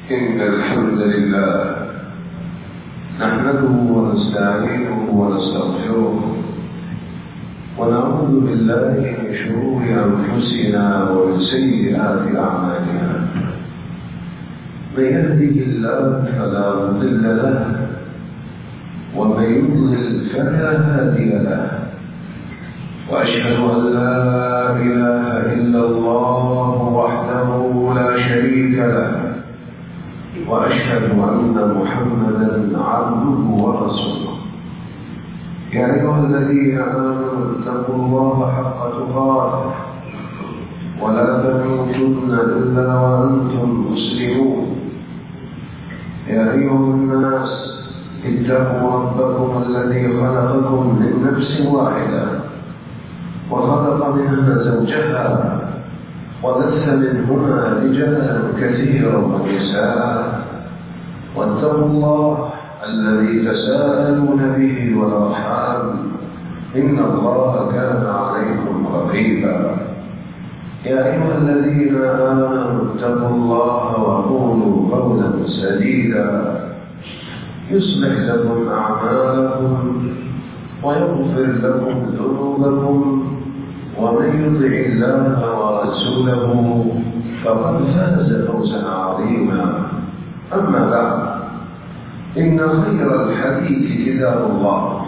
إن الحمد لله نحمده ونستعينه ونستغفره ونعوذ بالله من شرور أنفسنا ومن سيئات أعمالنا. من يهده الله فلا مضل له ومن يضلل فلا هادي له، وأشهد أن لا إله إلا الله وحده لا شريك له، وأشهد أن محمدا عبده ورسوله. يا أيها الذين آمنوا اتقوا الله حق تقاته ولا تموتن إلا وأنتم مسلمون. يا أيها الناس اتقوا ربكم الذي خلقكم من نفس واحدة وخلق منها زوجها وبث منهما رجالا كثيرا ونساء، واتقوا الله الذي تساءلون به والأرحام إن الله كان عليكم رقيبا. يا أيها الذين آمنوا اتقوا الله وقولوا قولا سديدا يصلح لكم أعمالكم ويغفر لكم ذنوبكم، ومن يطع الله ورسوله فقد فاز فوزا عظيما. أما بعد، إن خير الحديث كتاب الله،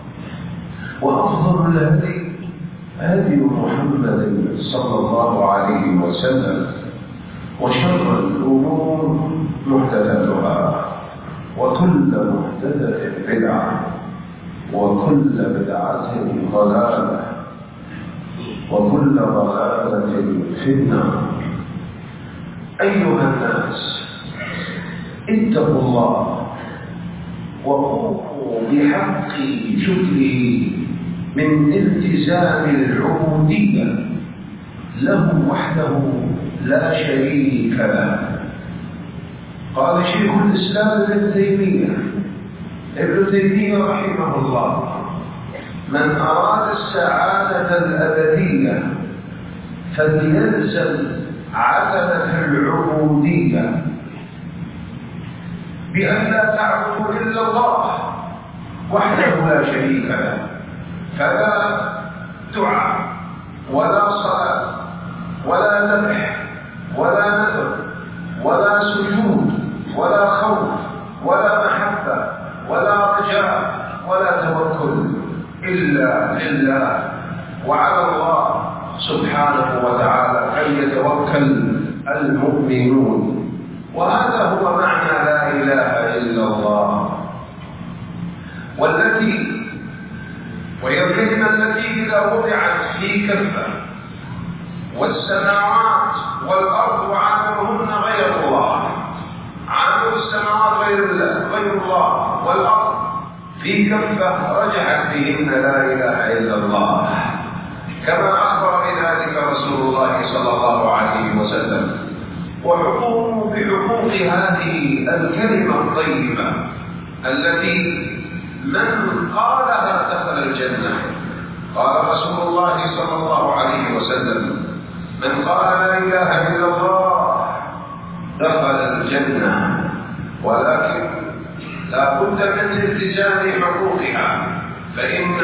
وأفضل الهدي هدي محمد صلى الله عليه وسلم، وشر الأمور محدثاتها، وكل محدثة بدعة، وكل بدعة ضلالة، وكل ضلالة في النار. أيها الناس، اتقوا الله وقوموا بحق شكره من التزام العبودية له وحده لا شريك له. قال شيخ الإسلام ابن تيمية رحمه الله: من أراد السعادة الأبدية فليلزم عدمة العبودية بأن لا تعبد إلا الله وحده لا شريك له، فلا دعاء ولا صلاة ولا ذبح ولا نذر ولا سجود ولا خوف ولا محبة ولا رجاء ولا توكل إلا لله، وعلى الله سبحانه وتعالى فليتوكل المؤمنون. وهذا هو معنى لا إله إلا الله، وهي الكلمة التي إذا وضعت في كفة والسماوات والأرض وعاملهن غير الله، عامل السماوات غير الله والأرض في كفة رجعت بهن لا إله إلا الله، كما أخبر بذلك رسول الله صلى الله عليه وسلم. وحقوق بحقوق هذه الكلمة الطيبة التي من قالها دخل الجنة. قال رسول الله صلى الله عليه وسلم: من قال لا إله إلا الله دخل الجنة، ولكن لا بد من التزام حقوقها، فإن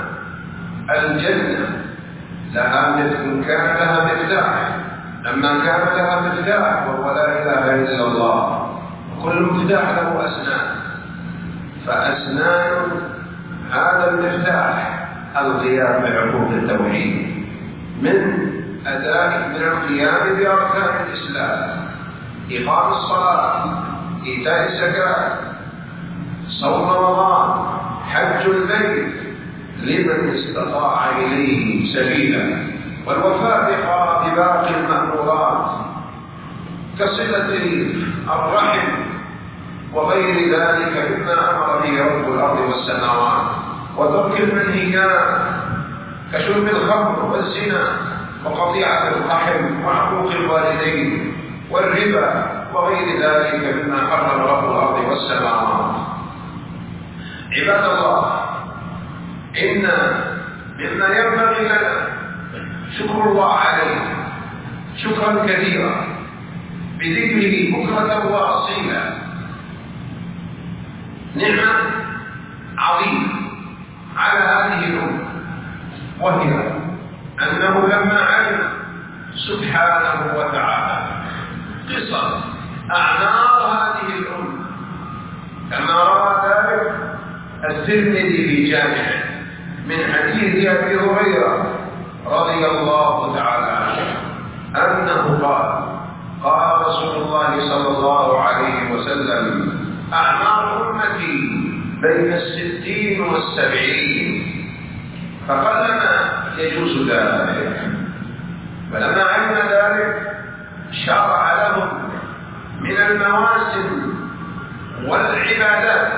الجنة كان لها مفتاح. لما كان لها مفتاح وهو لا إله إلا الله، كل مفتاح له أسنان، فأسنان هذا المفتاح القيام بحقوق التوحيد من القيام بأركان الإسلام: إقام الصلاة، إيتاء الزكاة، صوم رمضان، حج البيت لمن استطاع إليه سبيلا، والوفاء بباقي المأمورات كصلة الرحم وغير ذلك مما أمر به رب الأرض والسماوات، وترك المنهيات كشرب الخمر والزنا وقطيعة الرحم وحقوق الوالدين والربا وغير ذلك مما حرم رب الأرض والسماوات. عباد الله، إن مما ينبغي لنا شكر الله عليه شكرا كثيرا، بذكره بكرة وأصيلا نعمة عظيمة على هذه الأمة، وهي أنه لما علم سبحانه وتعالى قصص أعمار هذه الأمة كما روى ذلك الترمذي في جامعه من حديث أبي هريرة رضي الله تعالى عنه أنه قال رسول الله صلى الله عليه وسلم: أعمار أمتي بين 60 و70، فقلما يجوز ذلك. فلما علم ذلك شرع لهم من المواسم والعبادات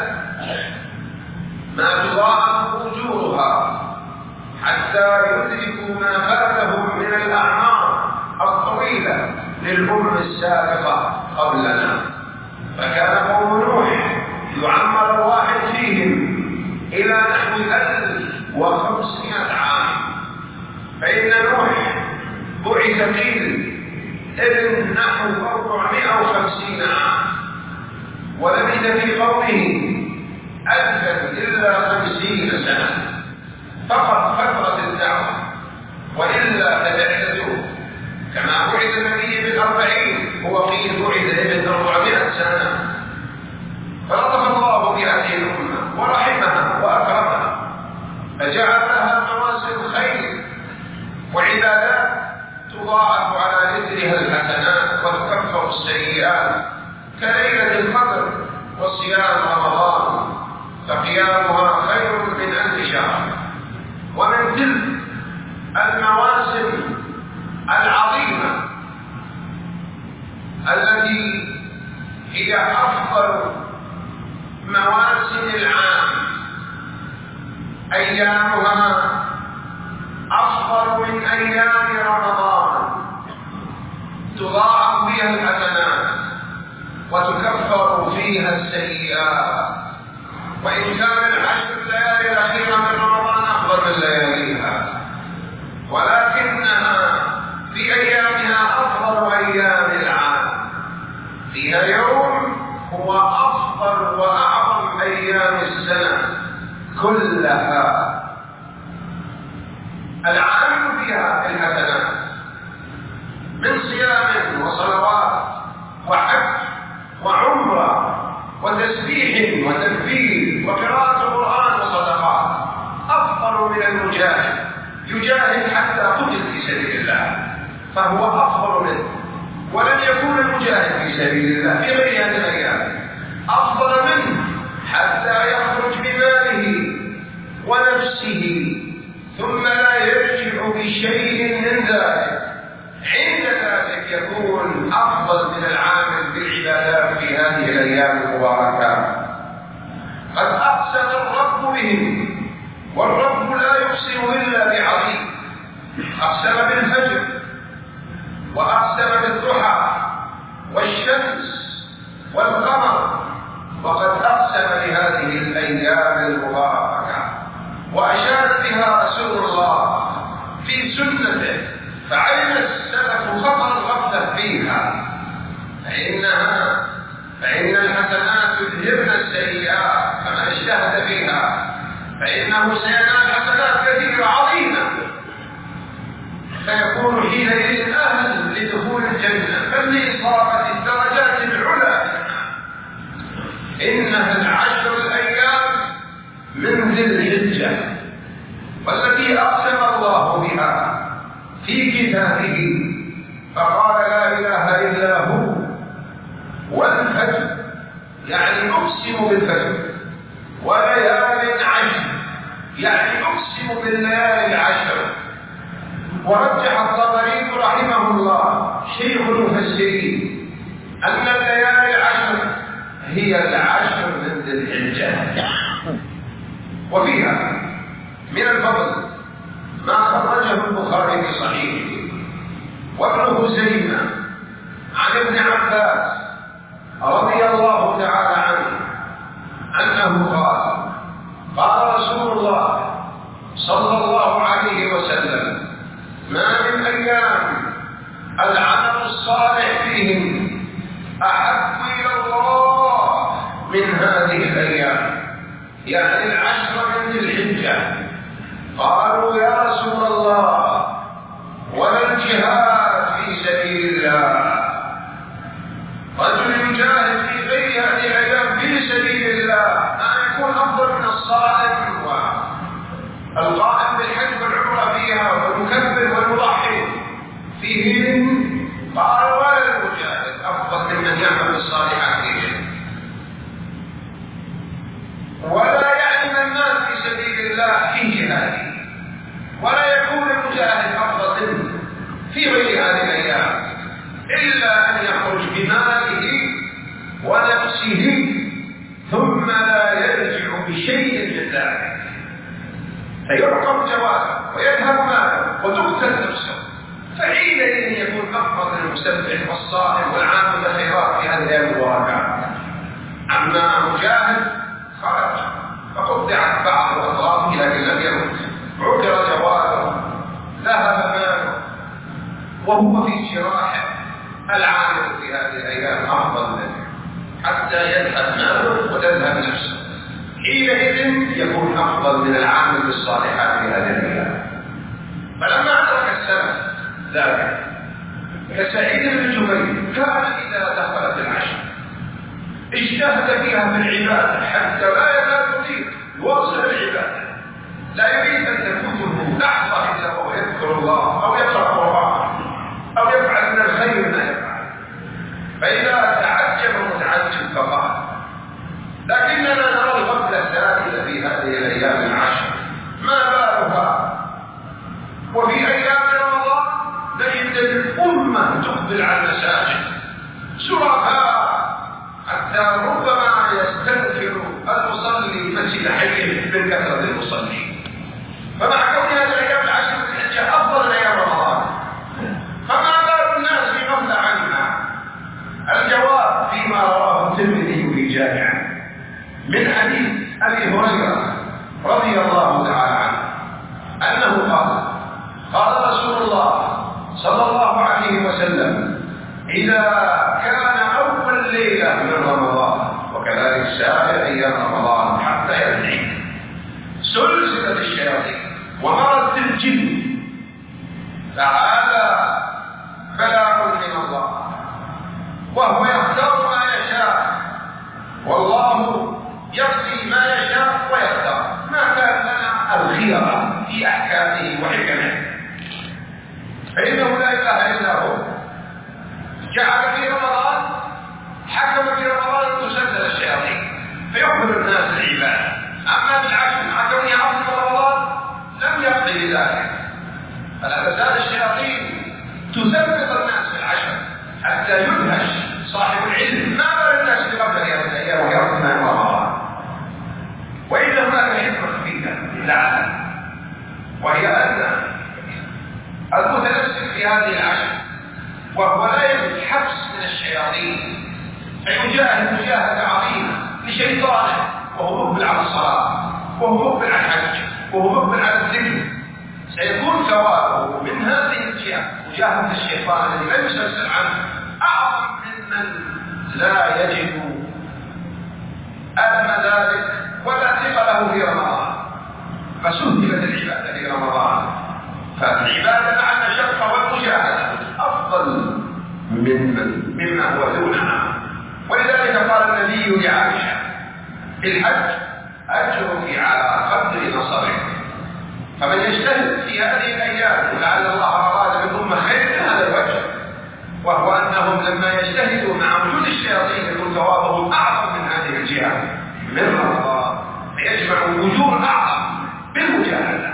ما تضاعف أجورها حتى يدركوا ما فاتهم من الأعمار الطويلة للأمم السابقة قبلنا. فكان قوم نوح يعمر الواحد فيهم إلى نحو 1500 عام، فإن نوح بعث فيه ابن نحو 450 عام، ولبث في قومه 1000 إلا 50 سنة فقط فترة الدعوة، وإلا تبعثته كما بعث النبي ب40 هو قيل بعث ابن 400 سنة. فلطف الله بهذه الأمة ورحمها وأكرمها، فجعل لها مواسم خير وعبادات تضاعف على إثرها الحسنات وتكفر السيئات، كليلة القدر وصيام رمضان، فقيامها خير من 1000 شهر. ومن تلك المواسم العظيمة التي هي أفضل مواسم العام، أيامها أفضل من أيام رمضان، تضاعف فيها الحسنات وتكفر فيها السيئات. وإن كان العشر الليالي الأخيرة من رمضان أفضل من لياليها، ولكنها في أيامها أفضل أيام العام، فيها يوم هو أفضل وأعظم أيام السنة كلها. العامل فيها الحسنات من صيام وصلوات وحج وعمرة وتسبيح وتكبير وقراءة القرآن وصدقات أفضل من المجاهد يجاهد حتى قتل في سبيل الله، فهو أفضل منه. ولن يكون المجاهد في سبيل الله في غير هذه الأيام أفضل منه حتى يخرج بماله ونفسه ثم لا يرجع بشيء من ذلك. عند ذلك يكون أفضل من العامل بالعبادات في هذه الأيام المباركات. قد أقسم الرب بهم، والرب لا يقسم إلا بعظيم. أقسم بالفجر، وأقسم بالضحى والشمس والقمر، وقد أقسم بهذه الأيام المباركة وأشار بها رسول الله في سنته، فعلم السلف خطر الغفلة فيها، فإن الحسنات يذهبن السيئات فمن اجتهد فيها فإنه سينال حسنات كثيرة عظيمة، فيكون حينئذ أهل لدخول الجنة بل لإصابة الدرجات العلى. إنها العشر الأيام من ذي الحجة، والتي أقسم الله بها في كتابه فقال: لا إله إلا هو، والفجر يعني أقسم بالفجر، وليال عشر يعني أقسم بالليالي العشر. ورجح الطبري رحمه الله شيخ المفسرين أن الليالي العشر هي العشر من ذي الحجة، وفيها من الفضل ما خرجه البخاري في صحيحه وابن خزيمة عن ابن عباس رضي الله تعالى عنه أنه قال رسول الله صلى الله عليه وسلم: ما من أيام العمل الصالح فيهم من هذه الأيام، يعني العشر من ذي الحجة. قالوا يا رسول الله ولا الجهاد في سبيل الله؟ رجل يجاهد في غير هذه الأيام في سبيل الله ما يكون أفضل من الصائم والقائم بالحج والعمرة فيها والمكبر والمضحي فيهن؟ قال ولا المجاهد أفضل ممن يعمل الصالحات فيهن. ولا يعني من مات في سبيل الله في جهاده، ولا يكون المجاهد أفضل منه في غير هذه الأيام إلا أن يخرج بماله ونفسه ثم لا يرجع بشيء من ذلك، فيرقم جواله ويذهب ماله وتقتل نفسه، فحينئذ يكون أفضل المسبح والصائم والعامل بالخيرات في هذه الأيام المباركات. أما مجاهد خرج فقطعت بعض الأطراف لكن لم يمت، عكر جواله، ذهب ماله وهو في جراحه. العامل في هذه الأيام أفضل منه حتى يذهب ماله وتذهب نفسه، حينئذ يكون أفضل من العامل بالصالحات في هذه الأيام. فلما أدرك السلف ذلك كسعيد بن جبير كان إذا دخلت العشر اجتهد فيها في العبادة حتى لا يزال يطيق يواصل العبادة، لا يريد أن تفوته لحظة إلا وهو يذكر الله أو يقرأ القرآن أو يفعل من الخير ما يفعل. فإذا تعجب متعجب فقال لكننا نرى الغفلة السائلة في هذه الأيام العشر، ما بالها وفي أيام رمضان نجد الأمة تقبل على المساجد سرعها حتى ربما يستنفر المصلي مسجد حيه من كثرة المصلين. فمع كون هذه الأيام العشر من الحجة أفضل من أيام رمضان، فما بال الناس بغفلة عنها؟ الجواب فيما رواه الترمذي في جامعه من حديث أبي هريرة رضي الله تعالى عنه أنه قال رسول الله صلى الله عليه وسلم إذا كان أول ليلة من رمضان وكذلك سائر أيام رمضان حتى ينتهي سلسلة الشياطين ومرض الجن، فهذا بلاء من الله وهو يختار ما يشاء، والله يقضي ما يشاء ويختار، ما كان لنا الخيرة في أحكامه وحكمه، فإنه لا إله إلا هو جعل في رمضان حكم في رمضان أن تسلسل الشياطين فيقبل الناس العبادة. أما بالعكس حكم يعظم رمضان لم يقضي ذلك، فلا تزال الشياطين تثبت الناس في العشر حتى يدهش صاحب العلم ما بال الناس بقبل هذه الأيام ويرضى من رمضان. وإلا هناك حكمة خفيفة لعلها، وهي أن المتنفس في هذه العشر وهو لا يجد حبس من الشياطين فيجاهد مجاهدة عظيمة لشيطانه وهو مقبل على الصلاة وهو مقبل على الحج وهو مقبل على الذكر، سيكون ثوابه من هذه الجهة مجاهدة الشيطان الذي لم يسلسل عنه أعظم ممن لا يجد ألم ذلك ولا ثقله في رمضان. فسهلت العبادة في رمضان، فالعبادة مع المشقة والمجاهدة أفضل مما هو دونها. ولذلك قال النبي لعائشة الحج أجرك على قدر نصرك، فمن يجتهد في هذه الأيام ولعل الله أراد منهم خير من هذا الوجه، وهو أنهم لما يجتهدوا مع وجود الشياطين يكون ثوابهم أعظم من هذه الجهة من رمضان، فيجمع وجوه أعظم بالمجاهدة.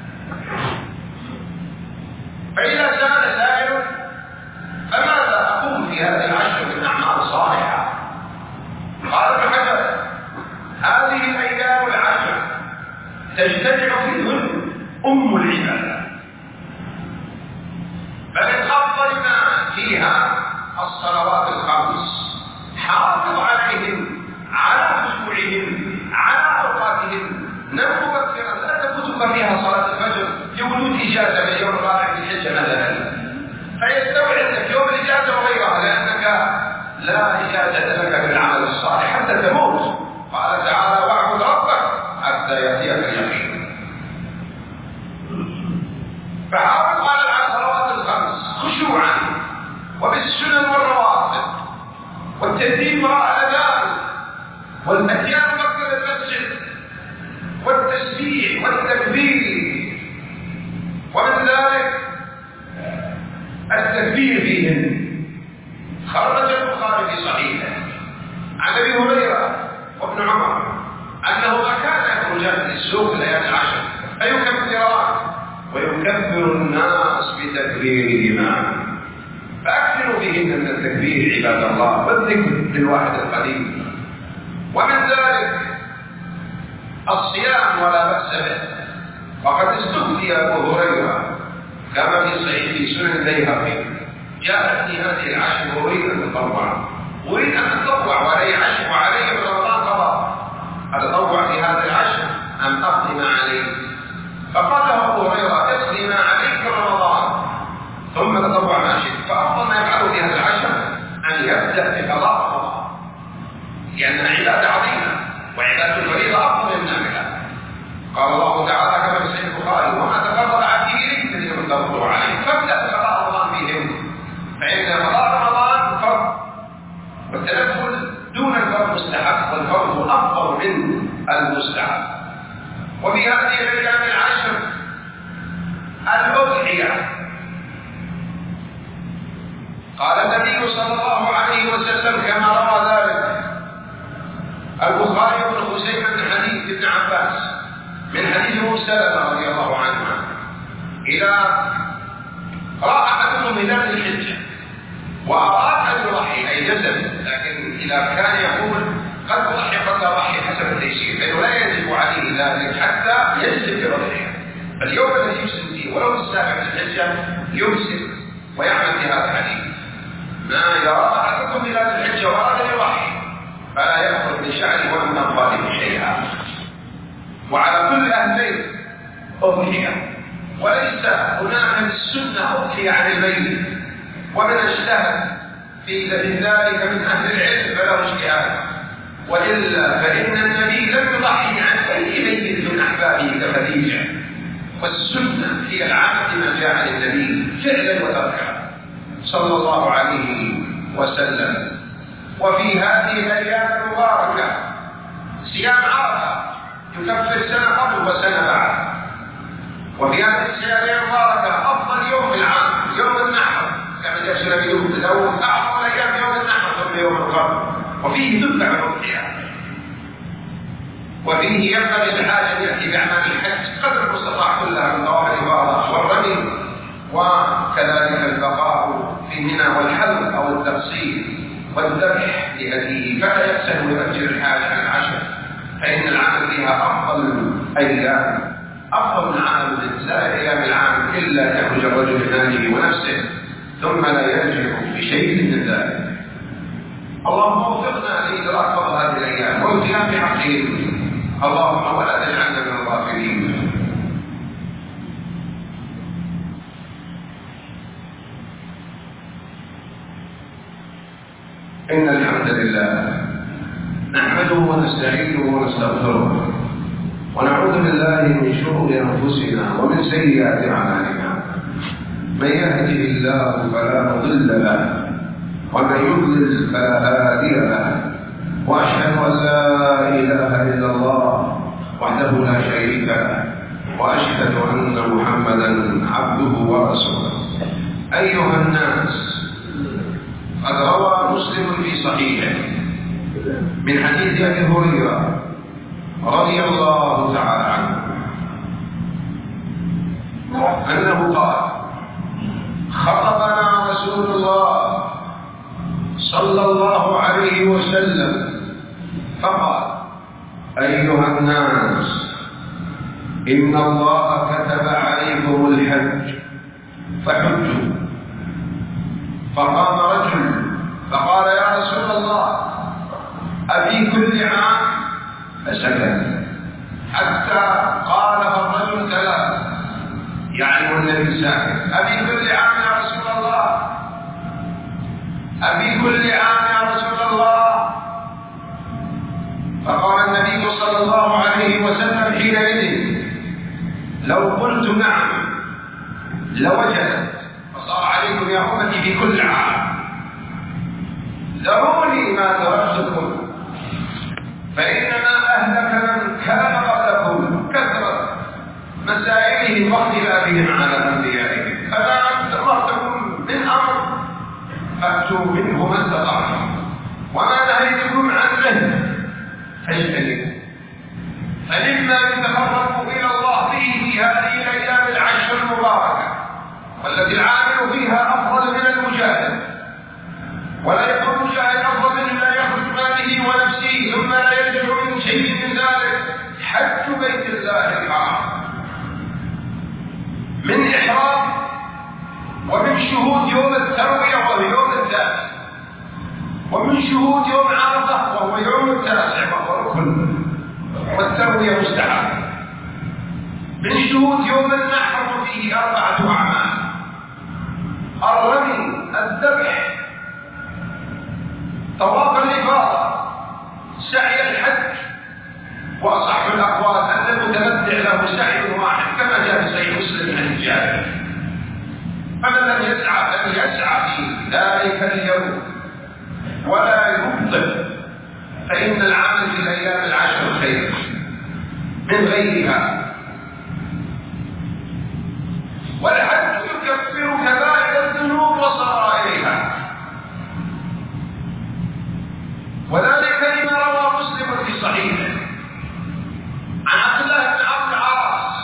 فإذا سأل سائل فماذا أقوم في هذه العشر من أعمال صالحة؟ قال ابن حجر هذه الأيام العشر تجتمع فيهن أم العبادة، فمن أفضل ما فيها الصلوات الخمس، حافظ عليهن على خشوعهن على أوقاتهن، نم مبكرا لا تفوتك فيها صلاة الفجر لوجود إجازة من يوم الرابع من الحجة مثلا، فيستوعب لك يوم الإجازة وغيرها لأنك لا إجازة لك بالعمل الصالح حتى تموت. قال تعالى واعبد ربك حتى يأتيك اليقين. فحافظ على الصلوات الخمس خشوعا وبالسنن والرواتب والتدين وراء الأذان والأتيان مقصد المسجد والتسبيح والتكبير، ومن ذلك التكبير فيهن. خرج البخاري في صحيحه عن ابي هريره وابن عمر انهما كانا يخرجان للسوق ليالي العشر فيكبران ويكبر الناس بتكبيرهما، فاكثروا فيهن من التكبير عباد الله والذكر للواحد القديم. ومن ذلك الصيام ولا بأس به، وقد استفتي ابو هريره كما في صحيح سنن البيهقي جاءتني هذه العشر واريد ان اتطوع وعلي عشر وعلي من رمضان قضاء، اتطوع في هذه العشر ام اقضي ما علي؟ فقال له ابو هريره اقضي ما عليك رمضان ثم تطوع ما شئت. فافضل ما يفعله في هذه العشر ان يبدا بقضاء رمضان، لانها عباده عظيمه وعباده الفريضه افضل من النافله. قال الله تعالى كما في صحيح البخاري وما تقرب عبدي اليك الذين تطوع عليه، فابدا بقضاء رمضان فيهم، فان قضاء رمضان فرض والتنفل دون الفرض مستحب، والفرض افضل من المستحب. وفي هذه الايام العشر الاضحيه، قال النبي صلى الله عليه وسلم كما روى ذلك البخاري بن خزيمة من حديث ابن عباس من حديث ام سلمة رضي الله عنها إذا رأى أحدكم هلال الحجة وأراد أن يضحي أي جسد، لكن إذا كان يقول قد أضحي قد لا أضحي حسب التيسير فإنه لا يجب عليه ذلك حتى يجلس بوضعه. فاليوم الذي يجلس فيه ولو السابع من الحجة يمسك ويعمل في هذا الحديث. ما يرى أحدكم هلال الحجة وأراد أن يضحي فلا يأخذ من شعره ولا من أمواله شيئا. وعلى كل أهل بيت أضحية، وليس هناك من السنة أضحية عن البيت، ومن اجتهد في ذلك من أهل العلم فله اجتهاد، وإلا فإن النبي لم يضحي عن أي بيت من أحبابه كخديجة، والسنة هي العمل بما جاء عن النبي فعلا وتركا صلى الله عليه وسلم. وفي هذه الأيام المباركة صيام عرفة يكفر سنة قبل وسنة بعد. وفي هذه الأيام المباركة أفضل يوم في العام يوم النحر كما جاء النبي تزوج أفضل أيام يوم النحر ثم يوم القرن، وفيه تتبع الأضحية، وفيه ينبغي الحاج أن يأتي بأعمال الحج قدر المستطاع كلها من طواف الإفاضة والرمي، وكذلك البقاء في منى والحلق أو التقصير والذبح لهديه، فلا يسهل يؤجر الحاج عن العشر، فإن العمل فيها أفضل أيام، أفضل من عمل من سائر أيام العام، إلا يخرج الرجل بماله ونفسه ثم لا يرجع بشيء من ذلك. اللهم وفقنا لإدراك فضل هذه الأيام والقيام بحقهم، اللهم ولا تجعلنا من الغافلين. إن الحمد لله نحمده ونستعينه ونستغفره ونعوذ بالله من شرور أنفسنا ومن سيئات أعمالنا، من يهده الله فلا مضل له ومن يضلل فلا هادي له، وأشهد أن لا إله إلا الله وحده لا شريك له، وأشهد أن محمدا عبده ورسوله. أيها الناس، قد روى مسلم في صحيحه من حديث أبي هريرة رضي الله تعالى عنه أنه قال: خطبنا رسول الله صلى الله عليه وسلم فقال: أيها الناس، إن الله كتب عليكم الحج فحجوا. فقام رجل فقال: يا رسول الله، أبي كل عام؟ فسكت حتى قال الرجل ثلاث، يعني النبي ساكت: أبي كل عام يا رسول الله، أبي كل عام يا رسول الله. لوجدت، فصار عليكم يا أمتي في كل عام ذروني ما تركتكم، فإنما أهلك من كان قبلكم كثرة مسائلهم واختلافهم على أنبيائهم، فما أمرتكم من أمر فأتوا منه ما استطعتم، وما نهيتكم عنه فاجتنبوا. فلما يتقربوا إلى الله به في هذه الأيام العشر المباركة، والتي العامل فيها أفضل من المجاهد، ولا يكون المجاهد أفضل إلا يخرج ماله ونفسه ثم لا يرجع من شيء من ذلك حج بيت الله الحرام من إحرام ومن شهود يوم التروية وهو يوم التاسع، ومن شهود يوم عرفة وهو يوم التاسع وهو ركن والتروية مستحب، من شهود يوم النحر وفيه 4 أعمال: الرمي، الذبح، طواف الإفاضة، سعي الحج، وأصح الأقوال أن المتمتع له سعي واحد كما جاء في صحيح مسلم عن جابر. فمن لم يسعى في ذلك اليوم ولا يبطل فإن العمل في الأيام العشر خير من غيرها. والحج يكفر كبائر الذنوب وصغائرها، وذلك لما روى مسلم في صحيحه عن عبد الله بن عبد العاص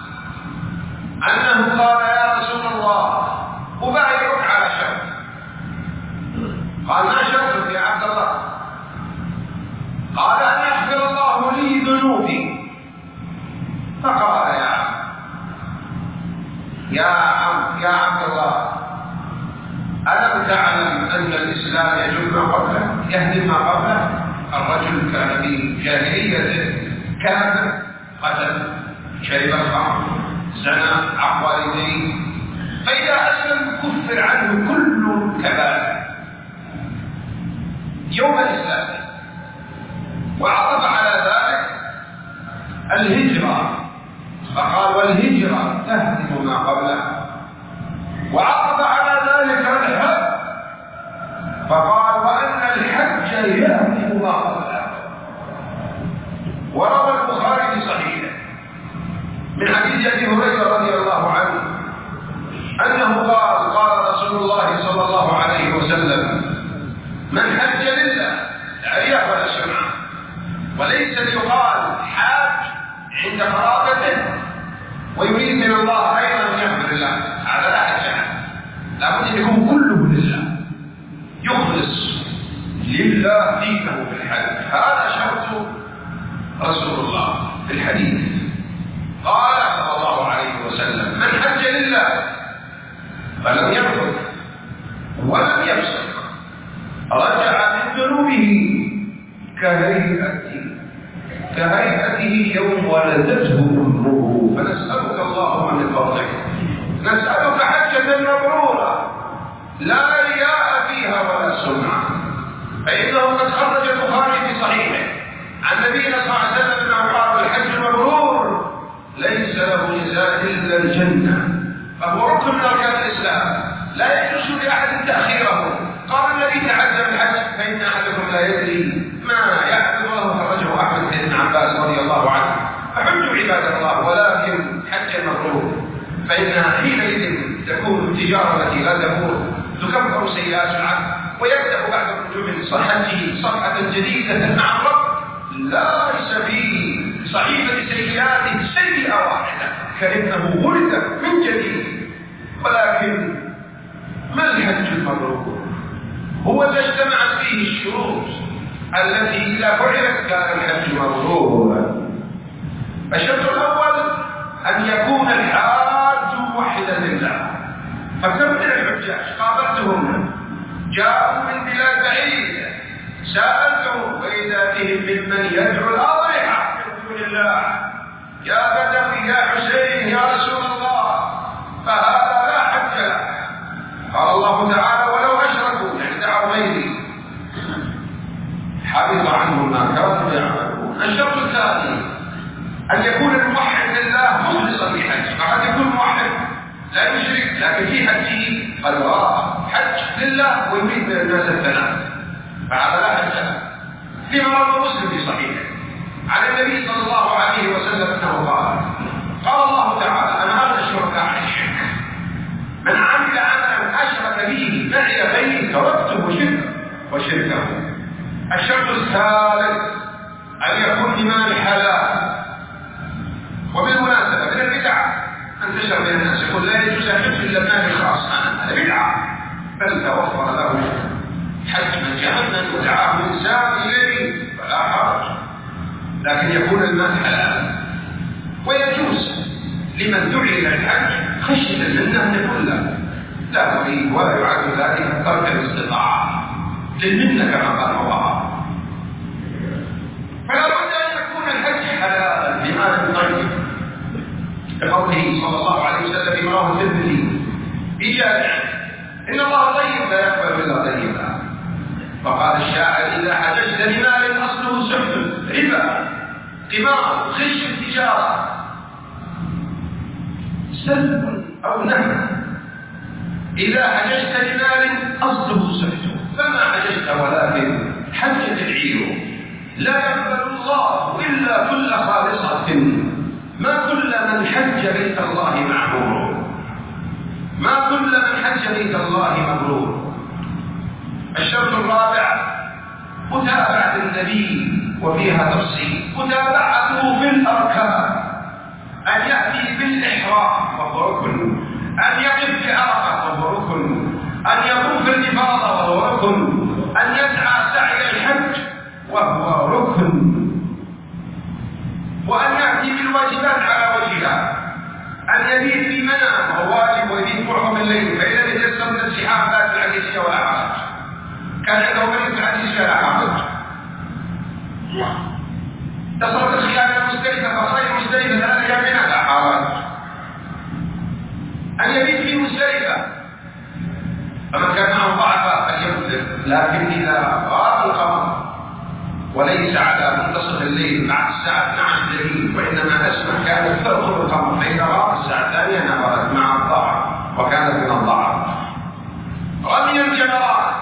أنه قال: يا رسول الله أبايعك على شرط. قال: ما شرطك يا عبد الله؟ قال: أن يغفر الله لي ذنوبي. فقال: يا عبد الله، ألم تعلم أن الإسلام يجب ما قبله، يهدم ما قبله؟ الرجل كان في جاهلية كافر، قتل، شرب الخمر، زنى، عق والديه، فإذا أسلم كفر عنه كل كبائر يوم الإسلام. وعرض على ذلك الهجرة، فقال: والهجرة تهدم ما قبلها. وعرض على ذلك الحج، فقال: وأن الحج يهدم ما قبلها. وروى البخاري في صحيحه من حديث أبي هريرة رضي الله عنه أنه قال: قال رسول الله صلى الله عليه وسلم: من حج لله لا يقبل سمعه، وليس ليقال حاج عند قرابته ويريد من الله أيضا أن يغفر الله، هذا لا حج عنه، لابد أن يكون كله لله، يخلص لله دينه بالحج. هذا شرط رسول الله في الحديث. قال صلى الله عليه وسلم: من حج لله فلم يرفث ولم يفسق رجع من ذنوبه كهيئته يوم ولدته امه. فنسألك اللهم من فضلك، نسألك حجة مبرورة لا رياء فيها ولا سمعة، فإنه قد خرج البخاري في صحيحه عن نبينا صلى الله عليه وسلم أنه قال: الحج المبرور ليس له جزاء إلا الجنة، فهو ركن من أركان الإسلام لا يجوز لأحد تأخيره. قال الذي تعزم الحج: فإن أحدكم لا يدري ما يحدث له. خرجه أحمد بن عباس رضي الله عنه. فحجوا عباد الله، ولكن حج المبرور فإنها حينئذ تكون التجارة التي لا تمور، تكفر سيئات العبد، ويبدأ بعد الرجوع من صحته صفحة جديدة مع الرب ليس في صحيفة سيئاته سيئة واحدة، كأنه ولد من جديد. ولكن ما الحج المبرور؟ هو الذي اجتمعت فيه الشروط التي إذا فعلت كان الحج مبرورا. الشرط الأول أن يكون الحاج موحدا لله. فكم من الحجاج قابلتهم جاءوا من بلاد بعيدة، سألتهم وإذا بهم ممن يدعو الأضرحة من دون الله: يا بدوي يا حسين يا رسول الله، فهذا لا حج له. قال الله تعالى: ولو أشركوا، يعني دعوا غيري، حبط عنهم ما كانوا يعملون. الشرط الثاني أن يكون الموحد لله مخلصا في حج. فقد يكون موحد لا يشرك، لكن في حجه قد حج لله ويريد من الناس الثناء، فهذا لا حج له. فيما روى مسلم في صحيحه عن النبي صلى الله عليه وسلم انه قال الله تعالى: انا اغنى الشركاء عن الشرك، من عمل عملا اشرك به معي غيري تركته وشركه. الشرط الثالث ان يكون لمال حلال. وبالمناسبه من البدع انتشر بين الناس يقول لا يجوز حج الا المال الخاص، هذا بدعه، بل توفر له حج من جهنم ودعاه الانسان اليه فلا حرج، لكن يكون المال حلال. ويجوز لمن دعي الى الحج خشيه منه ان يقول لا اريد، ولا يعد ذلك ترك الاستطاعه للمنه كما قال الله. فلا بد ان يكون الحج حلالا بمال طيب، لقوله صلى الله عليه وسلم فيما رواه الترمذي بجامعه: ان الله طيب لا يقبل الا طيبا. فقال الشاعر: اذا حججت لمال اصله سحت، ربا، قمار، غش التجاره، سلب او نهب. اذا حججت لمال اصله سحت، فما حججت ولكن حجت العير. لا يقبل الله الا كل خالصه، ما كل من حج بيت الله معمور، ما كل من حج بيت الله مبرور. الشرط الرابع متابعة النبي، وفيها تفصيل. متابعته في الأركان: أن يأتي بالإحرام وهو ركن، أن يقف بعرفة وهو ركن، أن يقوم في الإفاضة وهو ركن، أن يسعى سعي الحج وهو ركن، وأن يأتي بالواجبات على وجهها. أن يبيت في منى وهو واجب، ويبيت معظم الليل، فإذا يتيسر من السحاب لا العجزية ولا حرج. كان عنده من العجزية لا حرج. تصرف الخيانة المزدلفة فصير مزدلفة 3 أيام لا حرج. أن يبيت في مزدلفة، فمن كان معه ضعف فليمسك، لكن إذا غاب القمر وليس على منتصف الليل بعد الساعة 12 الليل، وإنما أسمع كانت تدخل القمر، فإذا غاب الساعة 2 نبرت مع الضعف، وكانت من الضعف. رمي الجمرات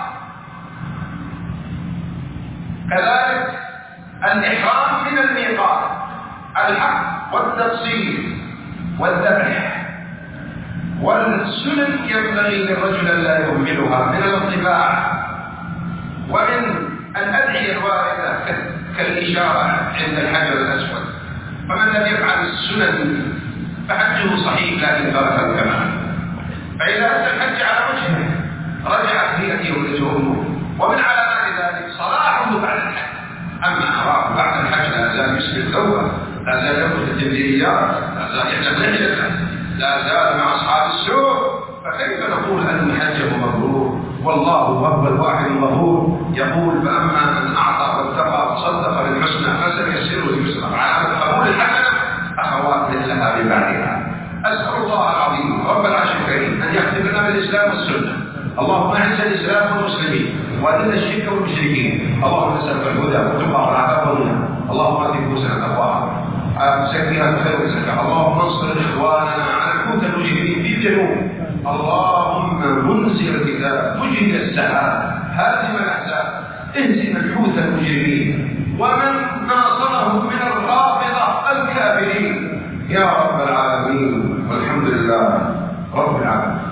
كذلك، الإحرام من الميقات، الحق والتفصيل والذبح. والسنن ينبغي للرجل أن لا يهملها من الانطباع، ومن الأدعية الواردة كالإشارة عند الحجر الأسود. فمن لم يفعل السنن فحجه صحيح لكن ترك الكمال. فإذا أتى الحج على وجهه رجعت هيئته ولزومه. ومن علامات ذلك صلاحه بعد الحج. أما أراه بعد الحج لا زال يسبي التوبة، لا زال يأخذ التمريريات، لا زال يعلم رحلته، لا زال مع أصحاب السوء، فكيف نقول أن حجه مبرور؟ والله وهو الواحد الغفور يقول: فأما من أعطى واتقى وصدق بالحسنى فسنيسره لليسرى. علامة قبول الحسنة أخوات مثلها ببعضها. أسأل الله العظيم رب العرش الكريم أن يختم لنا بالإسلام والسنة. اللهم أعز الإسلام والمسلمين وأذل الشرك والمشركين. اللهم نسألك الهدى والتقى والعفاف والغنى. اللهم آت نفوسنا تقواها زكها بخير زكاها. اللهم انصر إخواننا على الحوت المجرمين في الجنوب. اللهم منزل الكتاب مجري السحاب هازم الأحزاب اهزم الحوت المجرمين ومن ناصرهم من الرافضة الكافرين يا رب العالمين. والحمد لله رب العالمين.